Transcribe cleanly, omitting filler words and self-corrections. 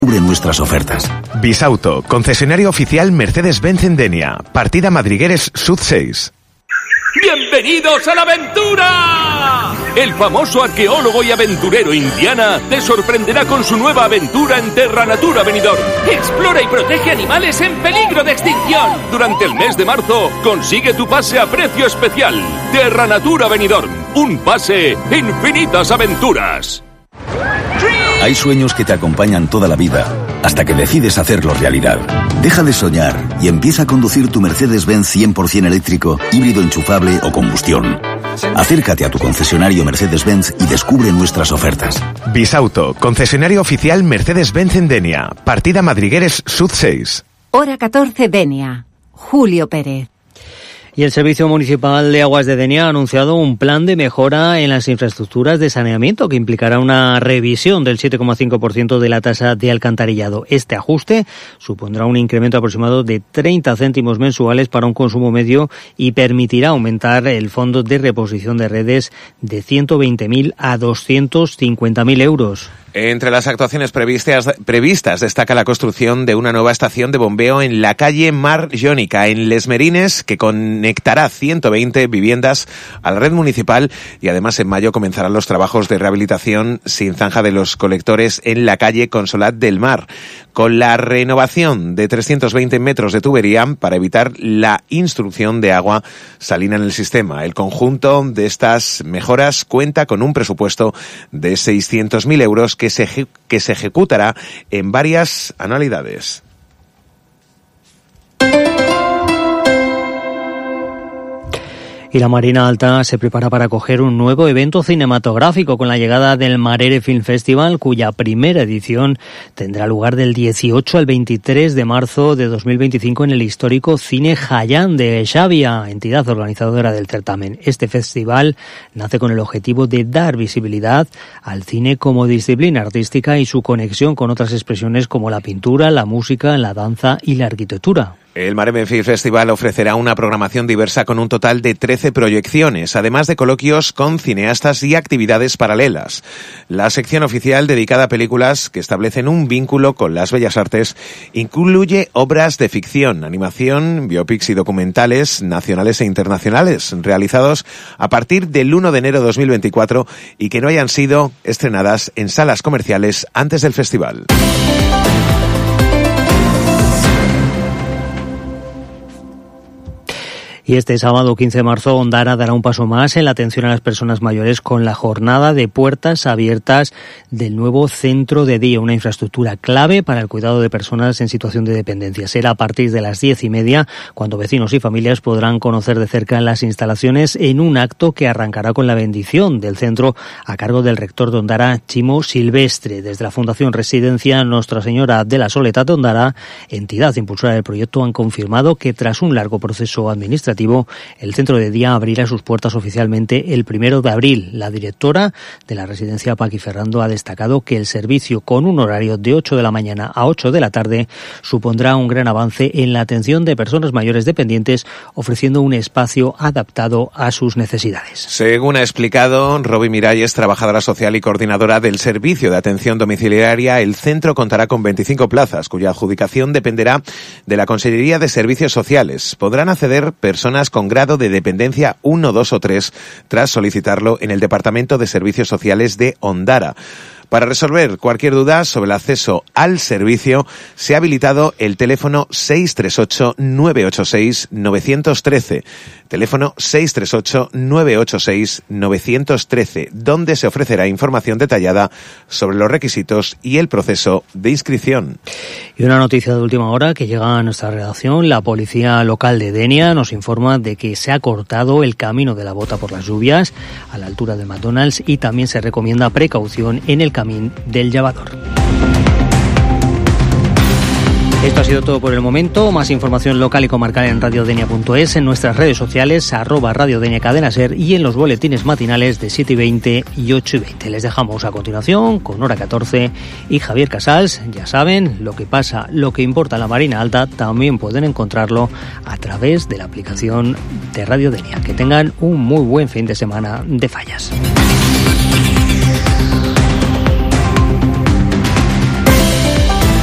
Cubre nuestras ofertas. Bisauto, concesionario oficial Mercedes-Benz en Denia. Partida Madrigueres Sud 6. ¡Bienvenidos a la aventura! El famoso arqueólogo y aventurero Indiana te sorprenderá con su nueva aventura en Terra Natura Benidorm. Explora y protege animales en peligro de extinción. Durante el mes de marzo, consigue tu pase a precio especial. Terra Natura Benidorm, un pase, infinitas aventuras. Hay sueños que te acompañan toda la vida, hasta que decides hacerlos realidad. Deja de soñar y empieza a conducir tu Mercedes-Benz 100% eléctrico, híbrido enchufable o combustión. Acércate a tu concesionario Mercedes-Benz y descubre nuestras ofertas. Bisauto, concesionario oficial Mercedes-Benz en Denia. Partida Madrigueres Sud 6. Hora 14, Denia. Julio Pérez. Y el Servicio Municipal de Aguas de Denia ha anunciado un plan de mejora en las infraestructuras de saneamiento que implicará una revisión del 7,5% de la tasa de alcantarillado. Este ajuste supondrá un incremento aproximado de 30 céntimos mensuales para un consumo medio y permitirá aumentar el fondo de reposición de redes de 120.000 a 250.000 euros. Entre las actuaciones previstas destaca la construcción de una nueva estación de bombeo en la calle Mar Jónica, en Les Merines, que conectará 120 viviendas a la red municipal, y además en mayo comenzarán los trabajos de rehabilitación sin zanja de los colectores en la calle Consolat del Mar, con la renovación de 320 metros de tubería para evitar la instrucción de agua salina en el sistema. El conjunto de estas mejoras cuenta con un presupuesto de 600.000 euros que se ejecutará en varias anualidades. Y la Marina Alta se prepara para acoger un nuevo evento cinematográfico con la llegada del Marere Film Festival, cuya primera edición tendrá lugar del 18 al 23 de marzo de 2025 en el histórico Cine Jayán de Xavia, entidad organizadora del certamen. Este festival nace con el objetivo de dar visibilidad al cine como disciplina artística y su conexión con otras expresiones como la pintura, la música, la danza y la arquitectura. El Marere Film Festival ofrecerá una programación diversa con un total de 13 proyecciones, además de coloquios con cineastas y actividades paralelas. La sección oficial dedicada a películas que establecen un vínculo con las bellas artes incluye obras de ficción, animación, biopics y documentales nacionales e internacionales realizados a partir del 1 de enero de 2024 y que no hayan sido estrenadas en salas comerciales antes del festival. Y este sábado 15 de marzo, Ondara dará un paso más en la atención a las personas mayores con la jornada de puertas abiertas del nuevo centro de día, una infraestructura clave para el cuidado de personas en situación de dependencia. Será a partir de las 10:30 cuando vecinos y familias podrán conocer de cerca las instalaciones en un acto que arrancará con la bendición del centro a cargo del rector de Ondara, Chimo Silvestre. Desde la Fundación Residencia Nuestra Señora de la Soledat de Ondara, entidad impulsora del proyecto, han confirmado que tras un largo proceso administrativo, el centro de día abrirá sus puertas oficialmente el 1 de abril. La directora de la residencia, Paqui Ferrando, ha destacado que el servicio, con un horario de 8 de la mañana a 8 de la tarde, supondrá un gran avance en la atención de personas mayores dependientes, ofreciendo un espacio adaptado a sus necesidades. Según ha explicado Roby Miralles, trabajadora social y coordinadora del Servicio de Atención Domiciliaria, el centro contará con 25 plazas, cuya adjudicación dependerá de la Consellería de Servicios Sociales. Podrán acceder personas con grado de dependencia 1, 2 o 3 tras solicitarlo en el Departamento de Servicios Sociales de Ondara. Para resolver cualquier duda sobre el acceso al servicio, se ha habilitado el teléfono 638-986-913, teléfono 638-986-913, donde se ofrecerá información detallada sobre los requisitos y el proceso de inscripción. Y una noticia de última hora que llega a nuestra redacción: la policía local de Denia nos informa de que se ha cortado el camino de la Bota por las lluvias a la altura de McDonald's y también se recomienda precaución en el camino del Llavador. Esto ha sido todo por el momento. Más información local y comarcal en radiodenia.es, en nuestras redes sociales, @radiodenia Cadena Ser, y en los boletines matinales de 7:20 y 8:20. Les dejamos a continuación con Hora 14 y Javier Casals. Ya saben, lo que pasa, lo que importa en la Marina Alta, también pueden encontrarlo a través de la aplicación de Radio Denia. Que tengan un muy buen fin de semana de fallas.